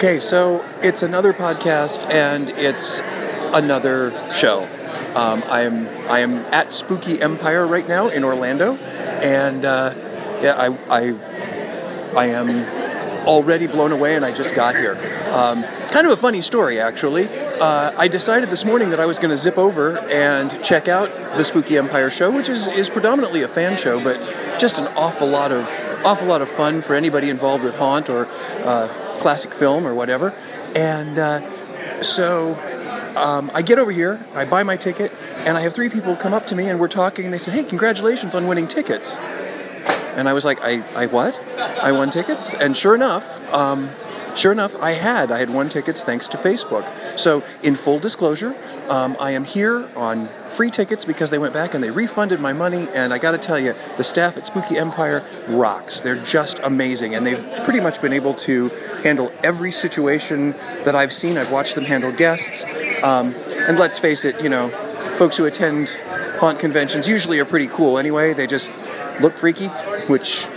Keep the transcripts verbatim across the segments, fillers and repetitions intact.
Okay, so it's another podcast and it's another show. Um, I am I am at Spooky Empire right now in Orlando, and uh, yeah, I, I I am already blown away, and I just got here. Um, kind of a funny story, actually. Uh, I decided this morning that I was going to zip over and check out the Spooky Empire show, which is, is predominantly a fan show, but just an awful lot of awful lot of fun for anybody involved with haunt or uh, classic film or whatever. And uh, so um, I get over here, I buy my ticket, and I have three people come up to me and we're talking, and they said, "Hey, congratulations on winning tickets." And I was like, I, I what? I won tickets? And sure enough, um, sure enough, I had. I had won tickets thanks to Facebook. So in full disclosure, um, I am here on free tickets because they went back and they refunded my money. And I got to tell you, the staff at Spooky Empire rocks. They're just amazing. And they've pretty much been able to handle every situation that I've seen. I've watched them handle guests. Um, and let's face it, you know, folks who attend haunt conventions usually are pretty cool anyway. They just look freaky, which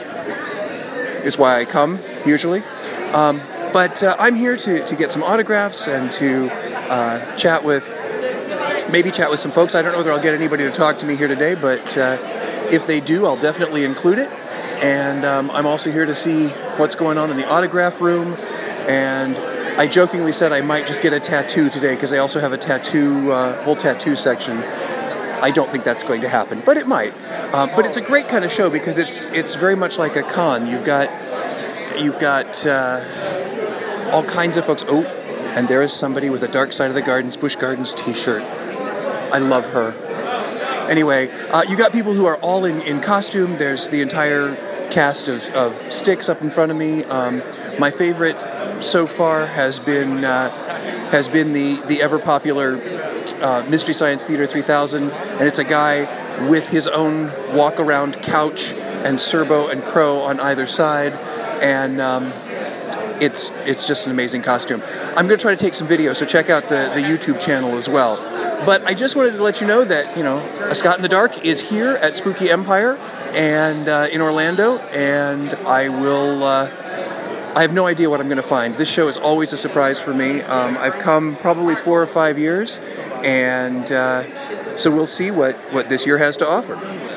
is why I come, usually. Um, but uh, I'm here to, to get some autographs and to uh, chat with, maybe chat with some folks. I don't know whether I'll get anybody to talk to me here today, but uh, if they do, I'll definitely include it. And um, I'm also here to see what's going on in the autograph room. And I jokingly said I might just get a tattoo today because they also have a tattoo, uh, whole tattoo section. I don't think that's going to happen, but it might. Uh, but it's a great kind of show because it's it's very much like a con. You've got you've got uh, all kinds of folks. Oh, and there is somebody with a Dark Side of the Gardens, Busch Gardens T-shirt. I love her. Anyway, uh, you got people who are all in, in costume. There's the entire cast of, of Styx up in front of me. Um, my favorite so far has been uh, has been the the ever popular Uh, Mystery Science Theater three thousand, and it's a guy with his own walk-around couch and Serbo and Crow on either side, and um, it's it's just an amazing costume. I'm going to try to take some video, so check out the, the YouTube channel as well. But I just wanted to let you know that, you know, A Scott in the Dark is here at Spooky Empire and uh, in Orlando, and I will... Uh, I have no idea what I'm going to find. This show is always a surprise for me. Um, I've come probably four or five years, and uh, so we'll see what, what this year has to offer.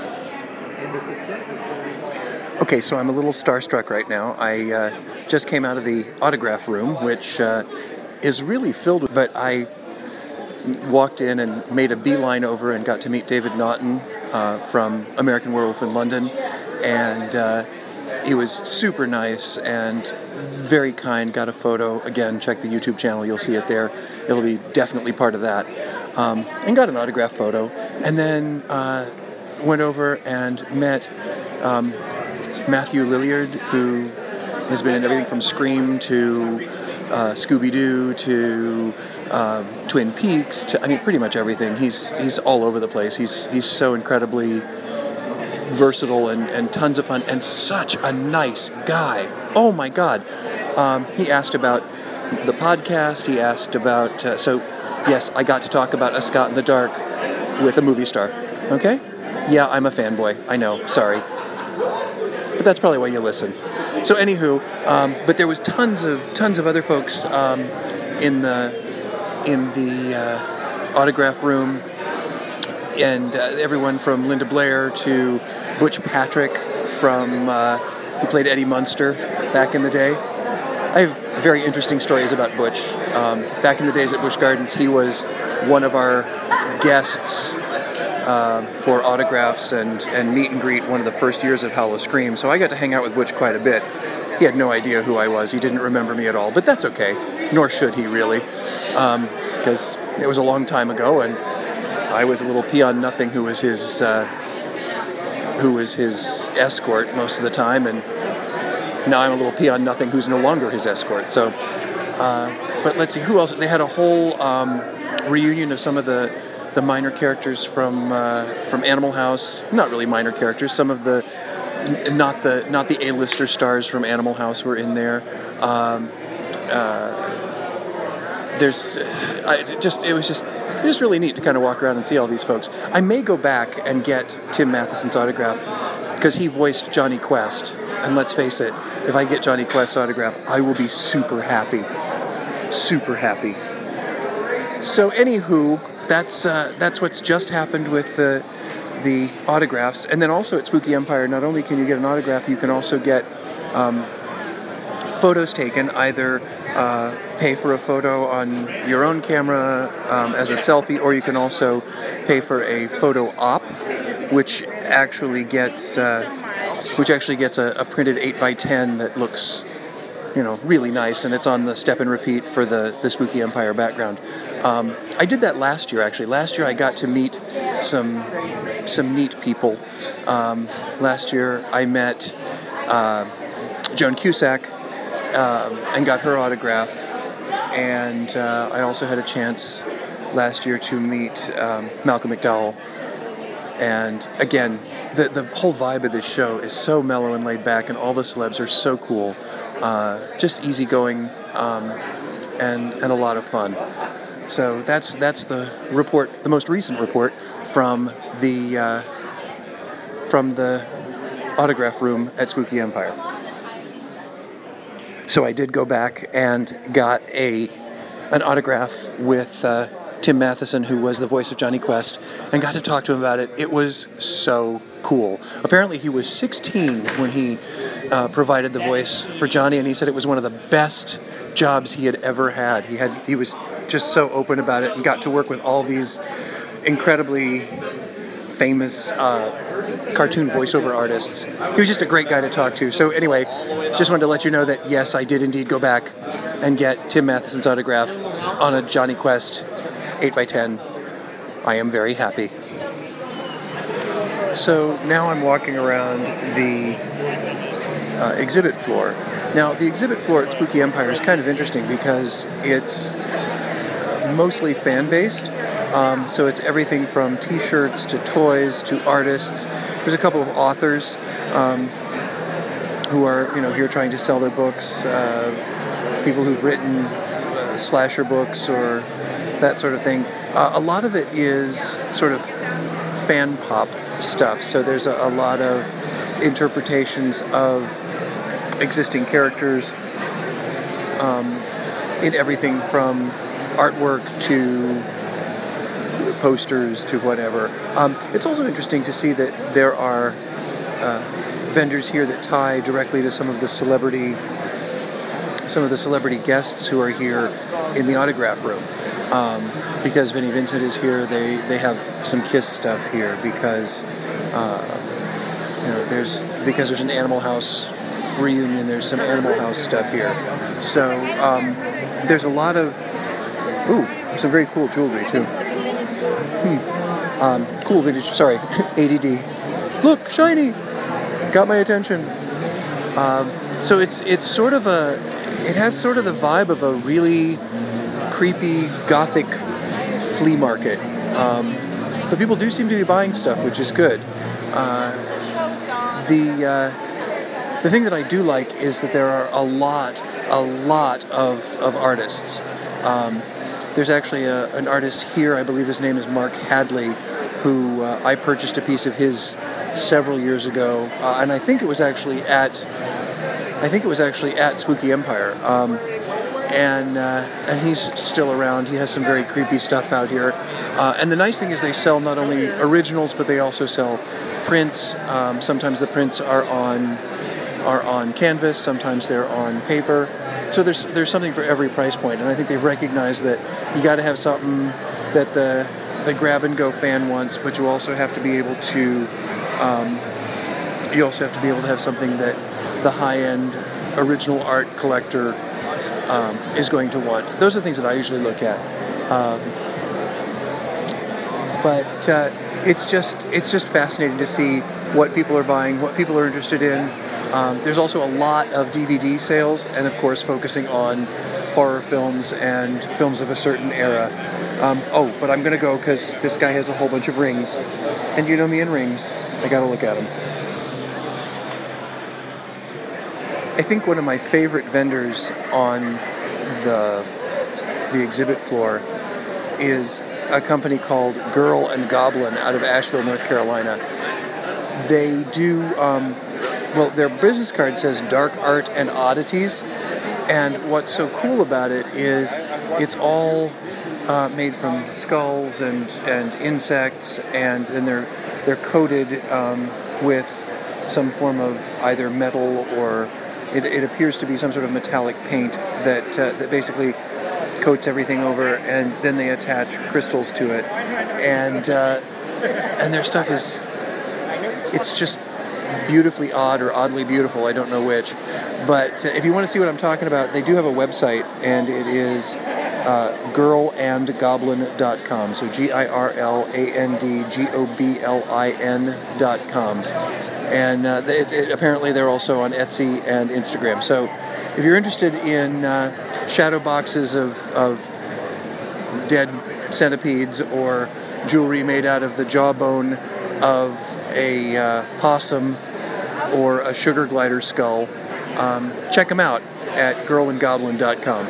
Okay, so I'm a little starstruck right now. I uh, just came out of the autograph room, which uh, is really filled with, but I walked in and made a beeline over and got to meet David Naughton uh, from American Werewolf in London, and uh, he was super nice and very kind, got a photo. Again, check the YouTube channel, you'll see it there. It'll be definitely part of that. Um, and got an autograph photo. And then uh, went over and met um, Matthew Lillard, who has been in everything from Scream to uh, Scooby-Doo to um, Twin Peaks to, I mean, pretty much everything. He's he's all over the place. He's, he's so incredibly versatile and, and tons of fun and such a nice guy. Oh my God. Um, he asked about the podcast. He asked about, uh, so yes, I got to talk about A Scott in the Dark with a movie star. Okay? Yeah, I'm a fanboy. I know. Sorry. But that's probably why you listen. So anywho, um, but there was tons of, tons of other folks um, in the, in the uh, autograph room. And uh, everyone from Linda Blair to Butch Patrick from uh, who played Eddie Munster back in the day. I have very interesting stories about Butch. Um, back in the days at Busch Gardens, he was one of our guests uh, for autographs and, and meet and greet one of the first years of Howl of Scream. So I got to hang out with Butch quite a bit. He had no idea who I was. He didn't remember me at all, but that's okay. Nor should he really, because um, it was a long time ago, and I was a little peon nothing who was his uh, who was his escort most of the time, and now I'm a little peon nothing who's no longer his escort. So, uh, but let's see who else. They had a whole um, reunion of some of the, the minor characters from uh, from Animal House. Not really minor characters. Some of the not the not the A-lister stars from Animal House were in there. Um, uh, there's I just it was just. It's just really neat to kind of walk around and see all these folks. I may go back and get Tim Matheson's autograph because he voiced Johnny Quest. And let's face it, if I get Johnny Quest's autograph, I will be super happy. super happy. So, anywho, that's uh, that's what's just happened with the the autographs, and then also at Spooky Empire. Not only can you get an autograph, you can also get um, photos taken. Either uh, pay for a photo on your own camera um, as a selfie, or you can also pay for a photo op, which actually gets uh, which actually gets a, a printed eight by ten that looks, you know, really nice, and it's on the step and repeat for the, the Spooky Empire background. Um, I did that last year, actually. Last year I got to meet some some neat people. Um, last year I met uh, Joan Cusack um, and got her autograph, and uh, I also had a chance last year to meet um, Malcolm McDowell. And again, the the whole vibe of this show is so mellow and laid back, and all the celebs are so cool. Uh, just easygoing um, and and a lot of fun. So that's that's the report, the most recent report from the uh, from the autograph room at Spooky Empire. So I did go back and got a an autograph with uh, Tim Matheson, who was the voice of Johnny Quest, and got to talk to him about it. It was so cool. Apparently he was sixteen when he uh, provided the voice for Johnny, and he said it was one of the best jobs he had ever had. He had he was just so open about it and got to work with all these incredibly famous uh, cartoon voiceover artists. He was just a great guy to talk to. So anyway, just wanted to let you know that yes, I did indeed go back and get Tim Matheson's autograph on a Johnny Quest eight by ten. I am very happy. So now I'm walking around the uh, exhibit floor. Now, the exhibit floor at Spooky Empire is kind of interesting because it's uh, mostly fan-based. Um, so it's everything from t-shirts to toys to artists. There's a couple of authors um, who are, you know, here trying to sell their books. Uh, people who've written uh, slasher books or that sort of thing. Uh, a lot of it is sort of fan pop stuff. So there's a, a lot of interpretations of existing characters um, in everything from artwork to posters to whatever. Um, it's also interesting to see that there are uh, vendors here that tie directly to some of the celebrity some of the celebrity guests who are here in the autograph room. Um, because Vinnie Vincent is here, they, they have some Kiss stuff here because uh, you know there's because there's an Animal House reunion. There's some Animal House stuff here, so um, there's a lot of ooh some very cool jewelry too. Hmm. Um, cool vintage. Sorry, A D D. Look, shiny. Got my attention. Um, so it's it's sort of a it has sort of the vibe of a really creepy gothic flea market, um, but people do seem to be buying stuff, which is good. Uh, the uh, the thing that I do like is that there are a lot, a lot of of artists. Um, there's actually a, an artist here, I believe his name is Mark Hadley, who uh, I purchased a piece of his several years ago, uh, and I think it was actually at I think it was actually at Spooky Empire. Um, And uh, and he's still around. He has some very creepy stuff out here. Uh, and the nice thing is they sell not only originals, but they also sell prints. Um, sometimes the prints are on are on canvas. Sometimes they're on paper. So there's there's something for every price point. And I think they've recognized that you got to have something that the the grab and go fan wants, but you also have to be able to um, you also have to be able to have something that the high end original art collector Um, is going to want. Those are the things that I usually look at. Um, but uh, it's just it's just fascinating to see what people are buying, what people are interested in. Um, there's also a lot of D V D sales, and of course focusing on horror films and films of a certain era. Um, oh, but I'm going to go because this guy has a whole bunch of rings. And you know me and rings. I got to look at them. I think one of my favorite vendors on the the exhibit floor is a company called Girl and Goblin out of Asheville, North Carolina. They do, um, well, their business card says Dark Art and Oddities, And what's so cool about it is it's all uh, made from skulls and, and insects, and then they're they're coated um, with some form of either metal or it, it appears to be some sort of metallic paint that uh, that basically coats everything over, and then they attach crystals to it, and uh, and their stuff is it's just beautifully odd or oddly beautiful. I don't know which, but uh, if you want to see what I'm talking about, they do have a website, and it is uh, girl and goblin dot com. So G I R L A N D G O B L I N dot com. And uh, it, it, apparently they're also on Etsy and Instagram. So if you're interested in uh, shadow boxes of, of dead centipedes or jewelry made out of the jawbone of a uh, possum or a sugar glider skull, um, check them out at girl and goblin dot com.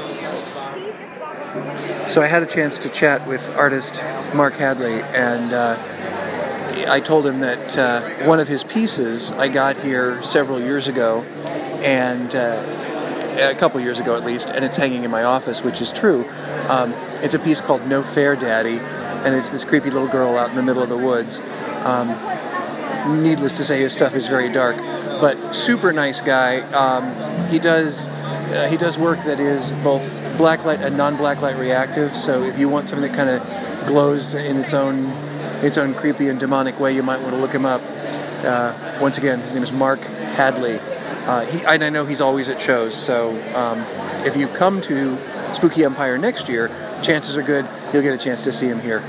So I had a chance to chat with artist Mark Hadley, and uh, I told him that uh, one of his pieces I got here several years ago, and uh, a couple years ago at least, and it's hanging in my office, which is true. Um, it's a piece called No Fair Daddy, and it's this creepy little girl out in the middle of the woods. Um, needless to say, his stuff is very dark, but super nice guy. Um, he does uh, he does work that is both blacklight and non-blacklight reactive. So if you want something that kind of glows in its own its own creepy and demonic way, you might want to look him up. Uh, once again, his name is Mark Hadley. Uh, he, I know he's always at shows, so um, if you come to Spooky Empire next year, chances are good you'll get a chance to see him here.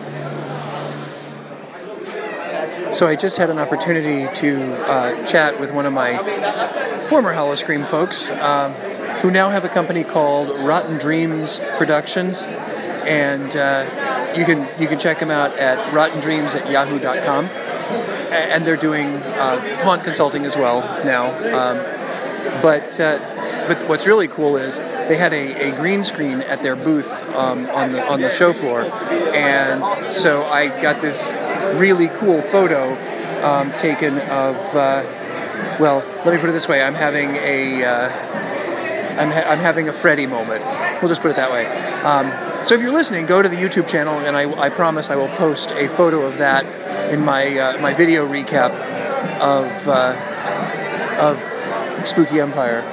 So I just had an opportunity to uh, chat with one of my former Howl-O-Scream folks, um, who now have a company called Rotten Dreams Productions, and uh, you can you can check them out at rotten dreams at yahoo dot com, and they're doing uh, haunt consulting as well now. Um, but uh, but what's really cool is they had a, a green screen at their booth um, on the on the show floor, and so I got this really cool photo um, taken of. Uh, well, let me put it this way: I'm having a uh, I'm ha- I'm having a Freddy moment. We'll just put it that way. Um, so if you're listening, go to the YouTube channel, and I, I promise I will post a photo of that in my uh, my video recap of uh, of Spooky Empire.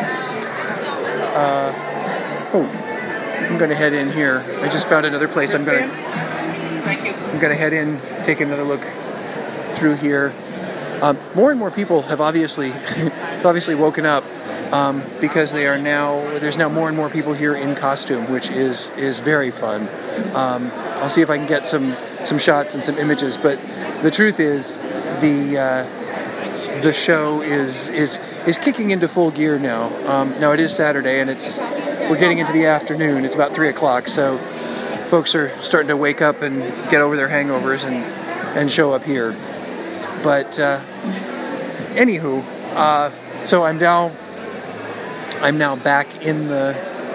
Uh, oh, I'm going to head in here. I just found another place. I'm going to I'm going to head in, take another look through here. Um, more and more people have obviously have obviously woken up. Um, because they are now, there's now more and more people here in costume, which is is very fun. Um, I'll see if I can get some some shots and some images. But the truth is, the uh, the show is is is kicking into full gear now. Um, now it is Saturday, and it's we're getting into the afternoon. It's about three o'clock, so folks are starting to wake up and get over their hangovers and and show up here. But uh, anywho, uh, so I'm now. I'm now back in the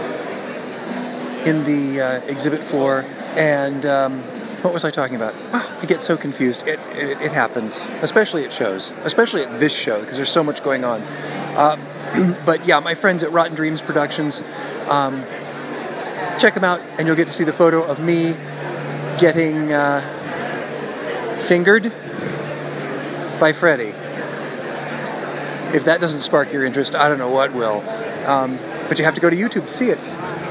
in the uh, exhibit floor, and um, what was I talking about? Ah, I get so confused. It, it it happens, especially at shows, especially at this show, because there's so much going on. Um, but yeah, my friends at Rotten Dreams Productions, um, check them out, and you'll get to see the photo of me getting uh, fingered by Freddy. If that doesn't spark your interest, I don't know what will. Um, but you have to go to YouTube to see it.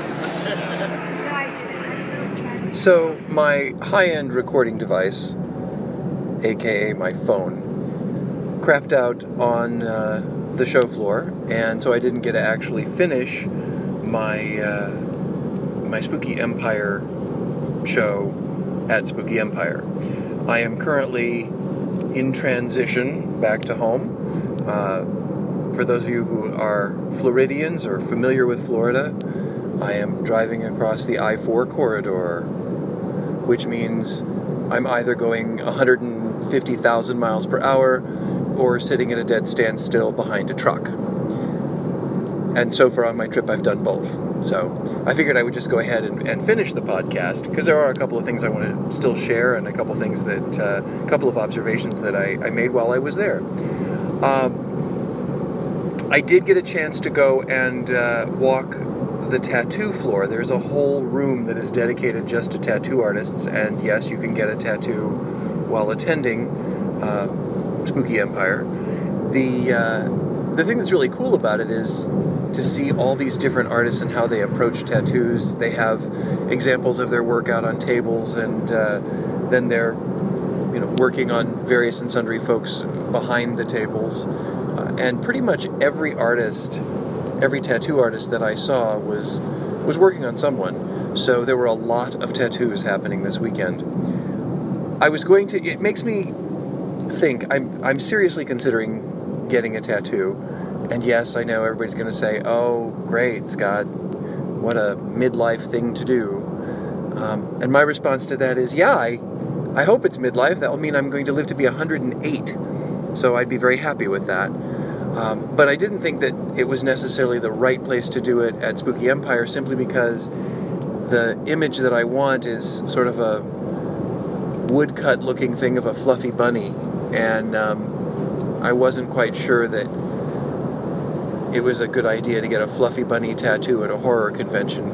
So my high-end recording device, aka my phone, crapped out on uh, the show floor, and so I didn't get to actually finish my uh, my Spooky Empire show at Spooky Empire. I am currently in transition back to home. Uh, For those of you who are Floridians or familiar with Florida, I am driving across the I four corridor, which means I'm either going one hundred fifty thousand miles per hour or sitting at a dead standstill behind a truck. And so far on my trip, I've done both. So I figured I would just go ahead and, and finish the podcast, because there are a couple of things I want to still share, and a couple of things that, uh, a couple of observations that I, I made while I was there. Um, I did get a chance to go and uh, walk the tattoo floor. There's a whole room that is dedicated just to tattoo artists, and yes, you can get a tattoo while attending uh, Spooky Empire. The uh, the thing that's really cool about it is to see all these different artists and how they approach tattoos. They have examples of their work out on tables, and uh, then they're you know working on various and sundry folks behind the tables. Uh, and pretty much every artist, every tattoo artist that I saw was was working on someone. So there were a lot of tattoos happening this weekend. I was going to. It makes me think. I'm I'm seriously considering getting a tattoo. And yes, I know everybody's going to say, "Oh, great, Scott, what a midlife thing to do." Um, and my response to that is, "Yeah, I I hope it's midlife. That will mean I'm going to live to be one hundred eight." So I'd be very happy with that. Um, but I didn't think that it was necessarily the right place to do it at Spooky Empire, simply because the image that I want is sort of a woodcut looking thing of a fluffy bunny. And um, I wasn't quite sure that it was a good idea to get a fluffy bunny tattoo at a horror convention.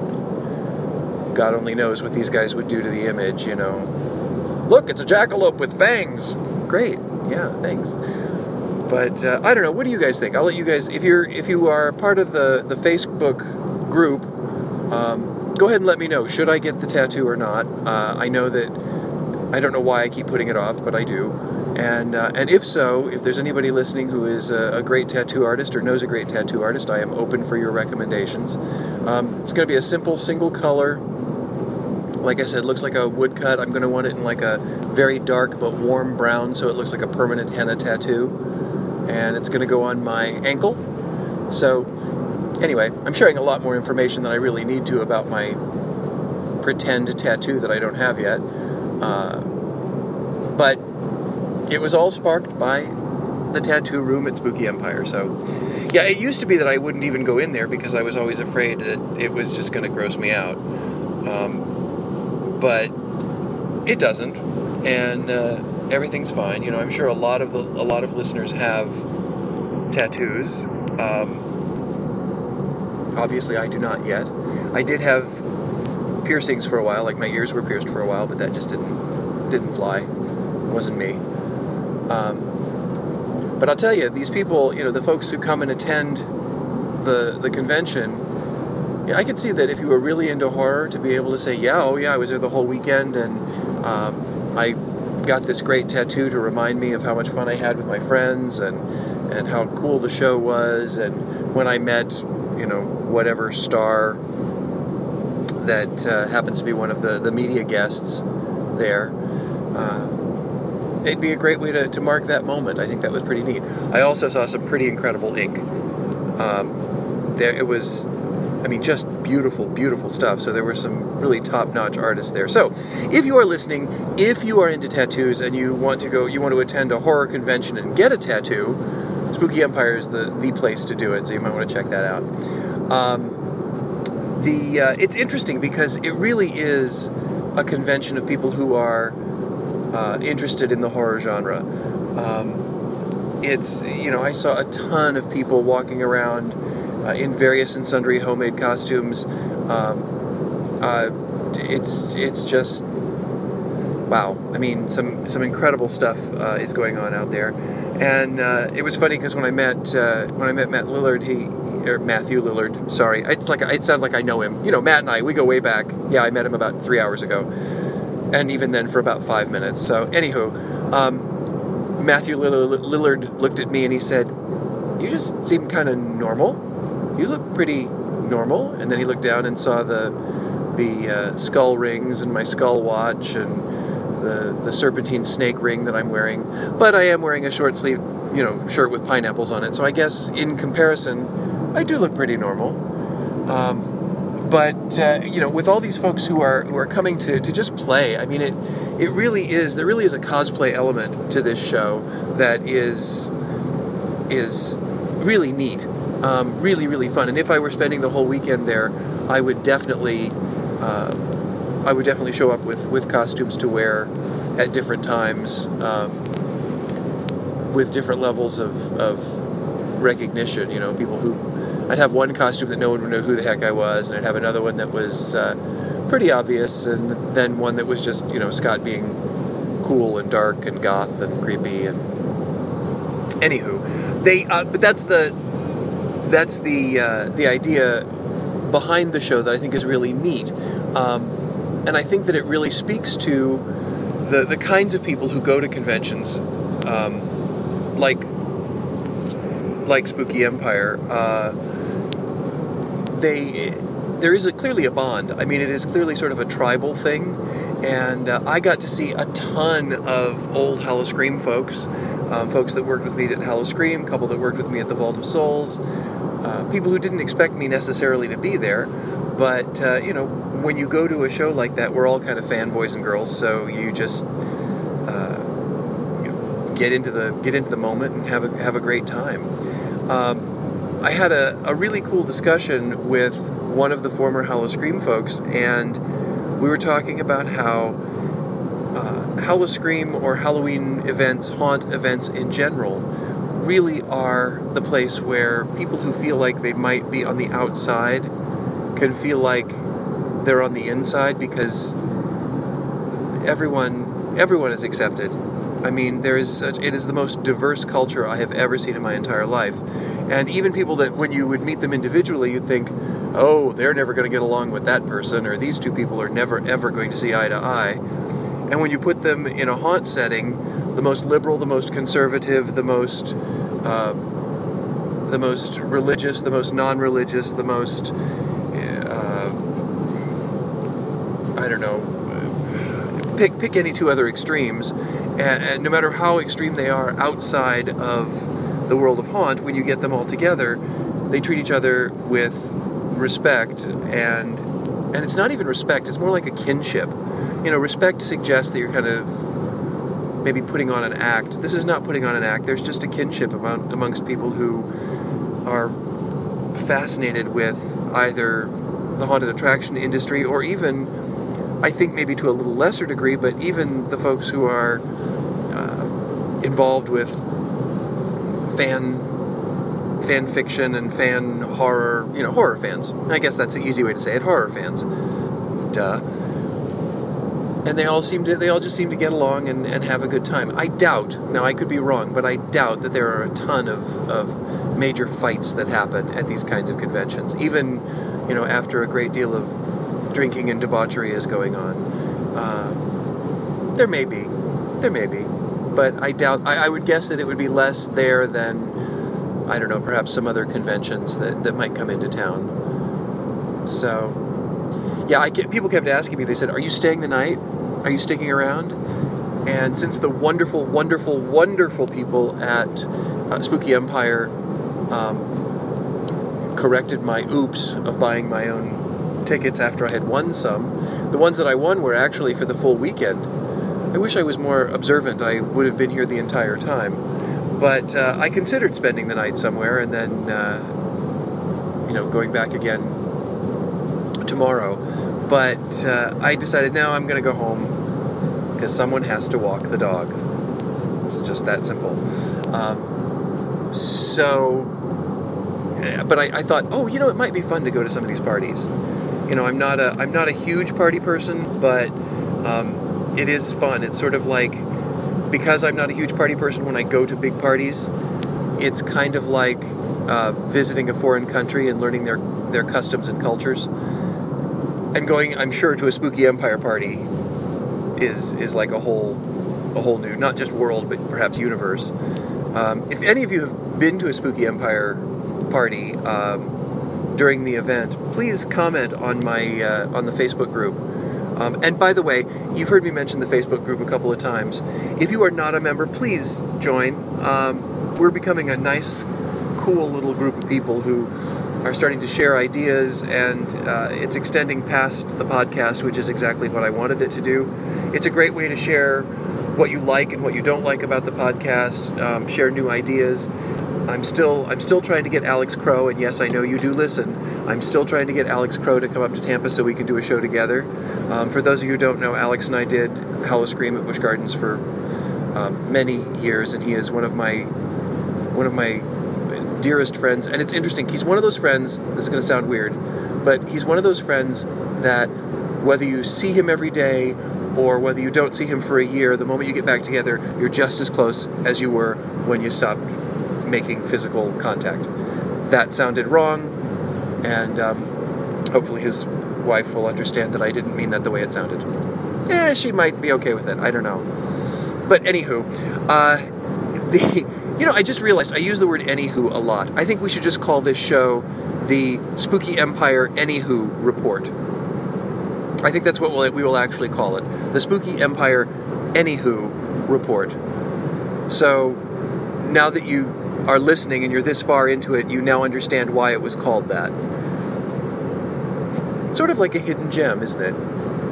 God only knows what these guys would do to the image, you know. Look, it's a jackalope with fangs. Great. Yeah, thanks. But uh, I don't know. What do you guys think? I'll let you guys, if you're if you are part of the the Facebook group, um, go ahead and let me know. Should I get the tattoo or not? Uh, I know that I don't know why I keep putting it off, but I do. And uh, and if so, if there's anybody listening who is a, a great tattoo artist or knows a great tattoo artist, I am open for your recommendations. Um, it's going to be a simple single color. Like I said, it looks like a woodcut. I'm going to want it in like a very dark but warm brown, so it looks like a permanent henna tattoo. And it's going to go on my ankle. So, anyway, I'm sharing a lot more information than I really need to about my pretend tattoo that I don't have yet. Uh, but it was all sparked by the tattoo room at Spooky Empire. So, yeah, it used to be that I wouldn't even go in there because I was always afraid that it was just going to gross me out. Um, but it doesn't, and uh, everything's fine. You know, I'm sure a lot of the a lot of listeners have tattoos. Um, obviously, I do not yet. I did have piercings for a while, like my ears were pierced for a while, but that just didn't didn't fly. It wasn't me. Um, but I'll tell you, these people, you know, the folks who come and attend the the convention. Yeah, I could see that if you were really into horror, to be able to say, yeah, oh yeah, I was there the whole weekend, and um, I got this great tattoo to remind me of how much fun I had with my friends, and and how cool the show was, and when I met, you know, whatever star that uh, happens to be one of the, the media guests there. Uh, it'd be a great way to, to mark that moment. I think that was pretty neat. I also saw some pretty incredible ink. Um, there, it was... I mean, just beautiful, beautiful stuff. So there were some really top-notch artists there. So if you are listening, if you are into tattoos and you want to go, you want to attend a horror convention and get a tattoo, Spooky Empire is the, the place to do it. So you might want to check that out. Um, the uh, it's interesting because it really is a convention of people who are uh, interested in the horror genre. Um, it's, you know, I saw a ton of people walking around Uh, in various and sundry homemade costumes. Um, uh, it's it's just wow. I mean, some some incredible stuff uh, is going on out there, and uh, it was funny because when I met uh, when I met Matt Lillard, he or Matthew Lillard, sorry, it's like it sounded like I know him. You know, Matt and I, we go way back. Yeah, I met him about three hours ago, and even then for about five minutes. So, anywho, um, Matthew Lillard looked at me and he said, "You just seem kind of normal. You look pretty normal." And then he looked down and saw the the uh, skull rings and my skull watch and the the serpentine snake ring that I'm wearing. But I am wearing a short sleeve, you know, shirt with pineapples on it. So I guess in comparison, I do look pretty normal. Um, but uh, you know, with all these folks who are who are coming to, to just play, I mean, it it really is. There really is a cosplay element to this show that is is really neat. Um, really, really fun. And if I were spending the whole weekend there, I would definitely, uh, I would definitely show up with, with costumes to wear at different times, um, with different levels of, of recognition. You know, people who I'd have one costume that no one would know who the heck I was, and I'd have another one that was uh, pretty obvious, and then one that was just, you know, Scott being cool and dark and goth and creepy. And anywho, they uh, but that's the that's the uh, the idea behind the show that I think is really neat, um, and I think that it really speaks to the the kinds of people who go to conventions, um, like like Spooky Empire. Uh, they there is a, clearly a bond. I mean, it is clearly sort of a tribal thing, and uh, I got to see a ton of old Howl-O-Scream folks, um, folks that worked with me at Howl-O-Scream, a couple that worked with me at the Vault of Souls. Uh, people who didn't expect me necessarily to be there, but, uh, you know, when you go to a show like that, we're all kind of fanboys and girls, so you just uh, you know, get into the get into the moment and have a, have a great time. Um, I had a, a really cool discussion with one of the former Howl-O-Scream folks, and we were talking about how uh, Howl-O-Scream or Halloween events, haunt events in general, really are the place where people who feel like they might be on the outside can feel like they're on the inside, because everyone everyone is accepted. I mean, there is such, it is the most diverse culture I have ever seen in my entire life. And even people that when you would meet them individually, you'd think, oh, they're never going to get along with that person, or these two people are never ever going to see eye to eye. And when you put them in a haunt setting, the most liberal, the most conservative, the most uh, the most religious, the most non-religious, the most uh, I don't know, pick pick any two other extremes, and, and no matter how extreme they are outside of the world of haunt, when you get them all together, they treat each other with respect, and and it's not even respect, it's more like a kinship. You know, respect suggests that you're kind of maybe putting on an act. This is not putting on an act. There's just a kinship among, amongst people who are fascinated with either the haunted attraction industry, or even, I think maybe to a little lesser degree, but even the folks who are uh, involved with fan fan fiction and fan horror, you know, horror fans. I guess that's the easy way to say it, horror fans. Duh. And they all seem to, they all just seem to get along and, and have a good time. I doubt, now I could be wrong, but I doubt that there are a ton of, of major fights that happen at these kinds of conventions. Even, you know, after a great deal of drinking and debauchery is going on. Uh, there may be, there may be, but I doubt, I, I would guess that it would be less there than, I don't know, perhaps some other conventions that, that might come into town. So, yeah, I get, people kept asking me, they said, are you staying the night? Are you sticking around? And since the wonderful, wonderful, wonderful people at uh, Spooky Empire um, corrected my oops of buying my own tickets after I had won some, the ones that I won were actually for the full weekend. I wish I was more observant. I would have been here the entire time. But uh, I considered spending the night somewhere and then, uh, you know, going back again tomorrow. But uh, I decided, now I'm going to go home because someone has to walk the dog. It's just that simple. Um, so, but I, I thought, oh, you know, it might be fun to go to some of these parties. You know, I'm not a I'm not a huge party person, but um, it is fun. It's sort of like, because I'm not a huge party person, when I go to big parties, it's kind of like uh, visiting a foreign country and learning their, their customs and cultures. And going, I'm sure, to a Spooky Empire party is is like a whole a whole new, not just world, but perhaps universe. Um, if any of you have been to a Spooky Empire party um, during the event, please comment on my uh, on the Facebook group. Um, and by the way, you've heard me mention the Facebook group a couple of times. If you are not a member, please join. Um, we're becoming a nice, cool little group of people who are starting to share ideas, and uh, it's extending past the podcast, which is exactly what I wanted it to do. It's a great way to share what you like and what you don't like about the podcast, um, share new ideas. I'm still I'm still trying to get Alex Crow, and yes, I know you do listen. I'm still trying to get Alex Crow to come up to Tampa so we can do a show together. Um, for those of you who don't know, Alex and I did Howl-O-Scream at Busch Gardens for um, many years, and he is one of my one of my dearest friends, and it's interesting. He's one of those friends, this is going to sound weird, but he's one of those friends that whether you see him every day or whether you don't see him for a year, the moment you get back together, you're just as close as you were when you stopped making physical contact. That sounded wrong, and um, hopefully his wife will understand that I didn't mean that the way it sounded. Eh, she might be okay with it. I don't know. But anywho, uh, the you know, I just realized I use the word anywho a lot. I think we should just call this show the Spooky Empire Anywho Report. I think that's what we'll, we will actually call it. The Spooky Empire Anywho Report. So now that you are listening and you're this far into it, you now understand why it was called that. It's sort of like a hidden gem, isn't it?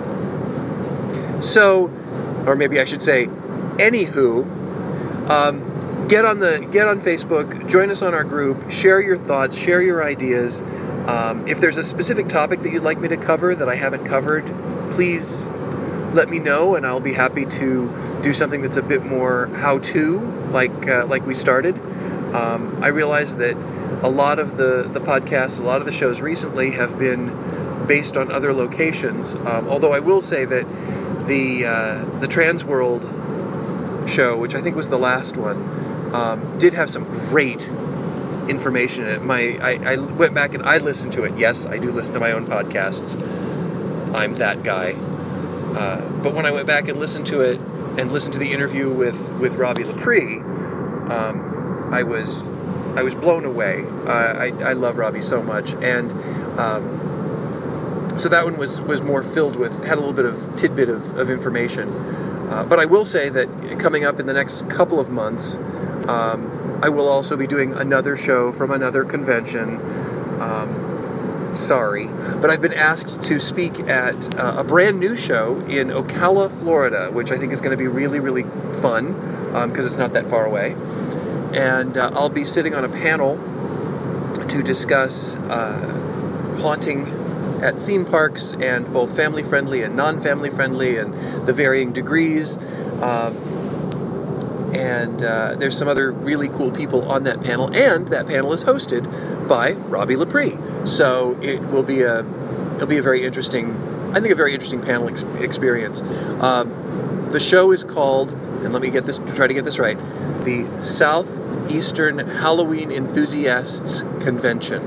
So, or maybe I should say, anywho, um, get on the get on Facebook, join us on our group, share your thoughts, share your ideas. Um, if there's a specific topic that you'd like me to cover that I haven't covered, please let me know, and I'll be happy to do something that's a bit more how-to, like uh, like we started. Um, I realize that a lot of the, the podcasts, a lot of the shows recently have been based on other locations, um, although I will say that the uh, the Trans World show, which I think was the last one, um, did have some great information in it. My, I, I went back and I listened to it. Yes, I do listen to my own podcasts. I'm that guy. Uh, but when I went back and listened to it and listened to the interview with, with Robbie Lepre, um, I was I was blown away. Uh, I, I love Robbie so much. And um, so that one was, was more filled with, had a little bit of tidbit of, of information. Uh, but I will say that coming up in the next couple of months, um, I will also be doing another show from another convention. Um, sorry, but I've been asked to speak at uh, a brand new show in Ocala, Florida, which I think is going to be really, really fun because um, it's not that far away. And uh, I'll be sitting on a panel to discuss uh, haunting at theme parks, and both family-friendly and non-family friendly, and the varying degrees. Um, And uh, there's some other really cool people on that panel, and that panel is hosted by Robbie Lepre. So it will be a, it'll be a very interesting, I think a very interesting panel ex- experience. Um, the show is called, and let me get this, try to get this right, the Southeastern Halloween Enthusiasts Convention.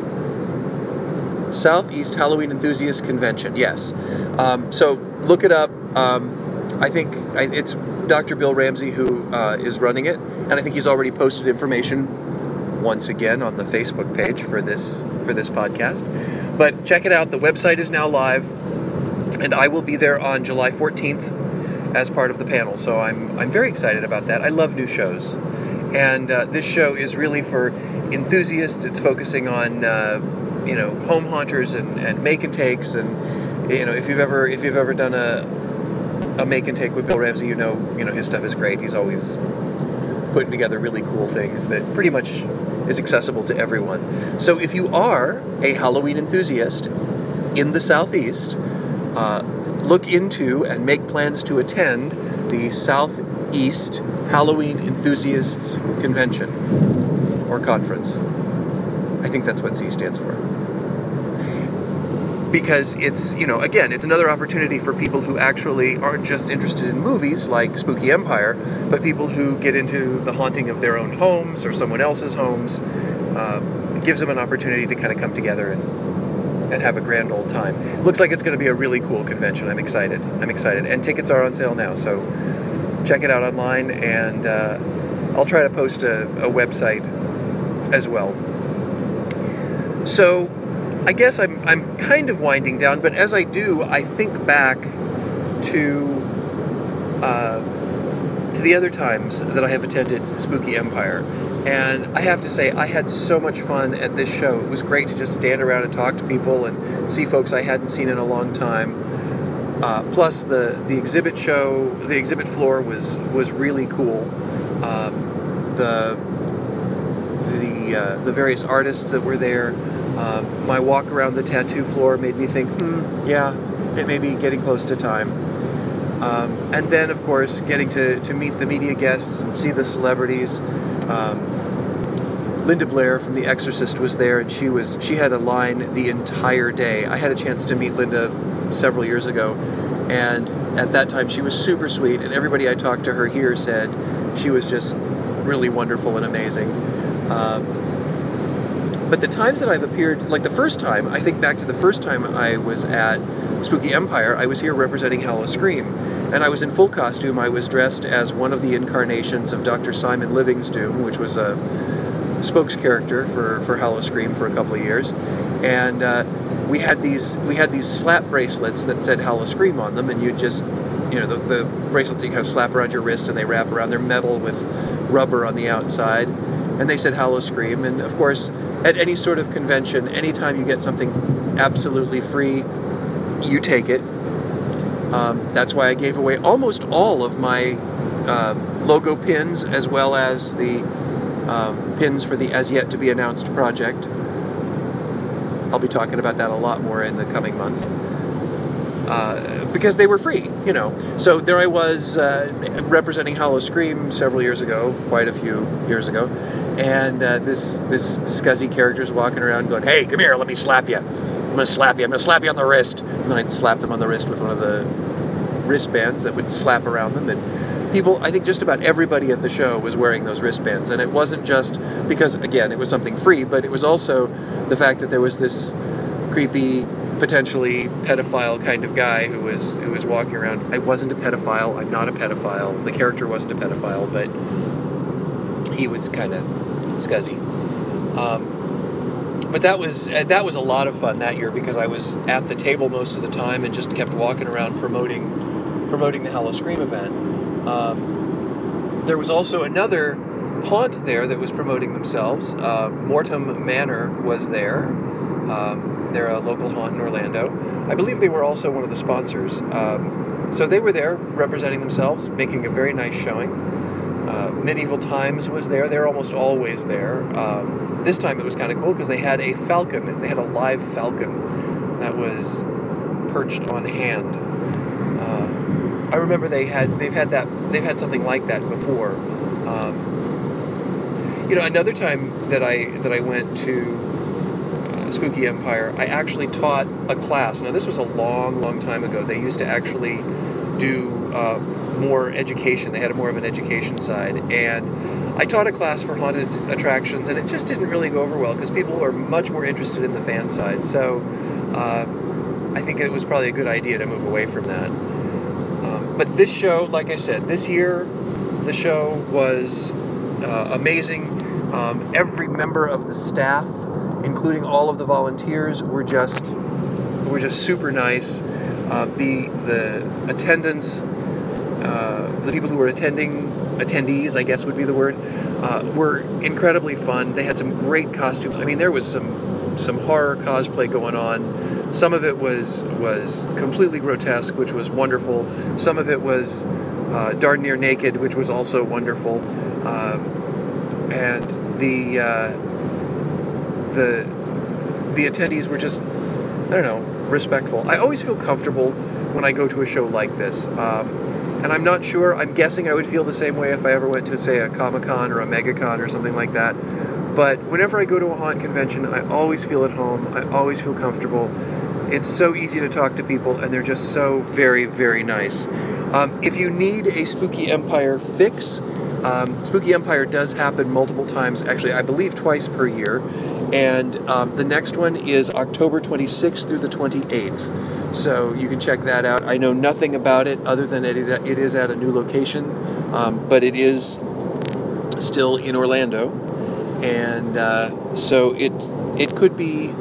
Southeast Halloween Enthusiast Convention, yes. Um, so look it up. Um, I think I, it's Doctor Bill Ramsey who uh, is running it, and I think he's already posted information once again on the Facebook page for this for this podcast. But check it out. The website is now live, and I will be there on July fourteenth as part of the panel. So I'm I'm very excited about that. I love new shows, and uh, this show is really for enthusiasts. It's focusing on uh, you know home haunters and, and make and takes, and you know if you've ever if you've ever done a a make and take with Bill Ramsey, you know, you know his stuff is great. He's always putting together really cool things that pretty much is accessible to everyone. So if you are a Halloween enthusiast in the Southeast, uh, look into and make plans to attend the Southeast Halloween Enthusiasts Convention or Conference. I think that's what C stands for. Because it's, you know, again, it's another opportunity for people who actually aren't just interested in movies like Spooky Empire, but people who get into the haunting of their own homes or someone else's homes. Uh, it gives them an opportunity to kind of come together and, and have a grand old time. Looks like it's going to be a really cool convention. I'm excited. I'm excited. And tickets are on sale now, so check it out online, and uh, I'll try to post a, a website as well. So I guess I'm I'm kind of winding down, but as I do, I think back to uh, to the other times that I have attended Spooky Empire, and I have to say I had so much fun at this show. It was great to just stand around and talk to people and see folks I hadn't seen in a long time. Uh, plus, the, the exhibit show, the exhibit floor was was really cool. Um, the the uh, the various artists that were there. Um, my walk around the tattoo floor made me think, hmm, yeah, it may be getting close to time. Um, and then, of course, getting to, to meet the media guests and see the celebrities. Um, Linda Blair from The Exorcist was there, and she was she had a line the entire day. I had a chance to meet Linda several years ago, and at that time she was super sweet, and everybody I talked to her here said she was just really wonderful and amazing. Um, but the times that I've appeared, like the first time, I think back to the first time I was at Spooky Empire, I was here representing Howl-O-Scream, and I was in full costume. I was dressed as one of the incarnations of Doctor Simon Livingsdoom, which was a spokes character for, for Howl-O-Scream for a couple of years, and uh, we had these we had these slap bracelets that said Howl-O-Scream on them, and you just, you know, the, the bracelets you kind of slap around your wrist and they wrap around. They're metal with rubber on the outside, and they said Howl-O-Scream. And of course, at any sort of convention, anytime you get something absolutely free, you take it. Um, that's why I gave away almost all of my uh, logo pins, as well as the um, pins for the As Yet to Be Announced project. I'll be talking about that a lot more in the coming months. Uh, because they were free, you know. So there I was uh, representing Howl-O-Scream several years ago, quite a few years ago, and uh, this this scuzzy character's walking around going, "Hey, come here, let me slap you. I'm gonna slap you. I'm gonna slap you on the wrist." And then I'd slap them on the wrist with one of the wristbands that would slap around them, and people, I think just about everybody at the show was wearing those wristbands, and it wasn't just because, again, it was something free, but it was also the fact that there was this creepy, potentially pedophile kind of guy who was who was walking around. I wasn't a pedophile. I'm not a pedophile. The character wasn't a pedophile, but he was kind of scuzzy. Um, but that was that was a lot of fun that year because I was at the table most of the time and just kept walking around promoting promoting the Howl-O-Scream event. Um, there was also another haunt there that was promoting themselves. Uh, Mortem Manor was there. Um, They're a local haunt in Orlando. I believe they were also one of the sponsors. Um, so they were there representing themselves, making a very nice showing. Uh, Medieval Times was there. They're almost always there. Um, this time it was kind of cool because they had a falcon. They had a live falcon that was perched on hand. Uh, I remember they had they've had that they've had something like that before. Um, you know, another time that I that I went to Spooky Empire, I actually taught a class. Now, this was a long, long time ago. They used to actually do uh, more education. They had more of an education side. And I taught a class for haunted attractions, and it just didn't really go over well because people were much more interested in the fan side. So uh, I think it was probably a good idea to move away from that. Um, but this show, like I said, this year, the show was uh, amazing. Um, every member of the staff, including all of the volunteers, were just were just super nice. Uh, the the attendants, uh, the people who were attending, attendees, I guess would be the word, uh, were incredibly fun. They had some great costumes. I mean, there was some some horror cosplay going on. Some of it was was completely grotesque, which was wonderful. Some of it was uh, darn near naked, which was also wonderful. Um, and the uh, the the attendees were just, I don't know, respectful. I always feel comfortable when I go to a show like this. Um, and I'm not sure, I'm guessing I would feel the same way if I ever went to, say, a Comic-Con or a MegaCon or something like that. But whenever I go to a haunt convention, I always feel at home. I always feel comfortable. It's so easy to talk to people, and they're just so very, very nice. Um, if you need a Spooky Empire fix, um, Spooky Empire does happen multiple times, actually, I believe twice per year. And um, the next one is October twenty-sixth through the twenty-eighth. So you can check that out. I know nothing about it other than it, it is at a new location, um, but it is still in Orlando. And uh, so it it could be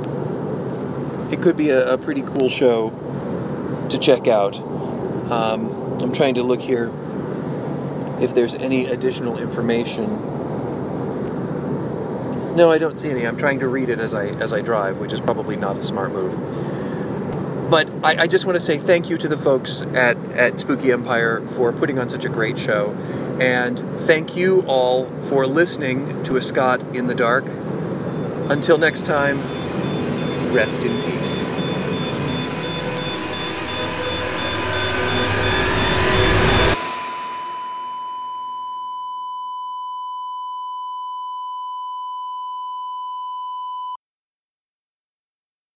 it could be a, a pretty cool show to check out. Um, I'm trying to look here if there's any additional information. No, I don't see any. I'm trying to read it as I as I drive, which is probably not a smart move. But I, I just want to say thank you to the folks at, at Spooky Empire for putting on such a great show. And thank you all for listening to A Scott in the Dark. Until next time, rest in peace.